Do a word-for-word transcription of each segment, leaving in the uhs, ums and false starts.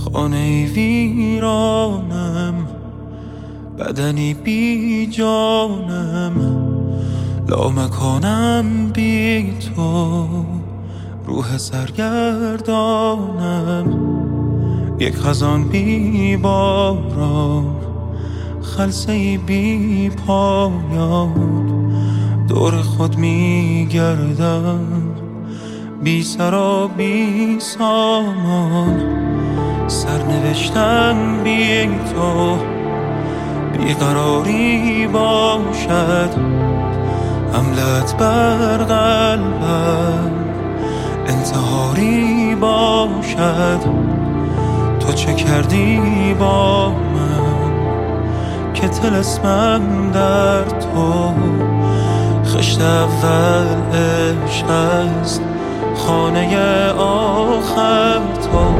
خانه ویرانم، بدنی بی جانم، لامکانم بی تو، روح سرگردانم، یک خزان بی باران، خلسه‌ای بی پایان، دور خود می گردم، بی سر و بی سامان، سرنوشتم بی تو، بیقراری باشد، حملت بر قلبم انتحاری باشد. تو چه کردی با من که طلسمم در تو، خشت اول عشق است، خانه آخر تو.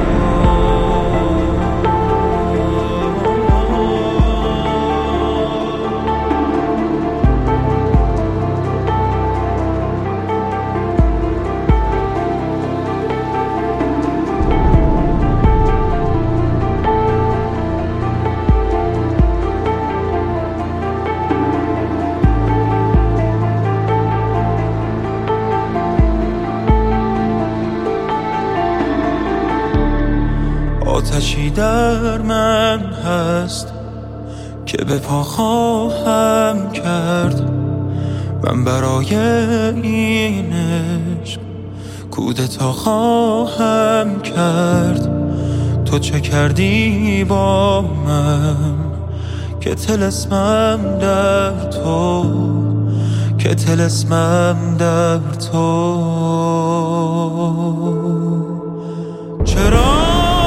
آتشی در من هست که به پا خواهم کرد، من برای این عشق کودتا خواهم کرد. تو چه کردی با من که طلسمم در تو، که طلسمم در تو. چرا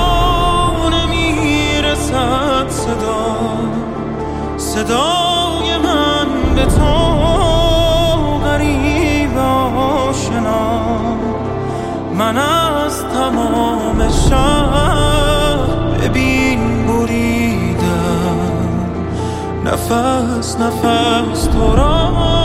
صدا صدای من به تو غریب آشنا، من از تمام شهر ببین بریدم، نفس نفس تو را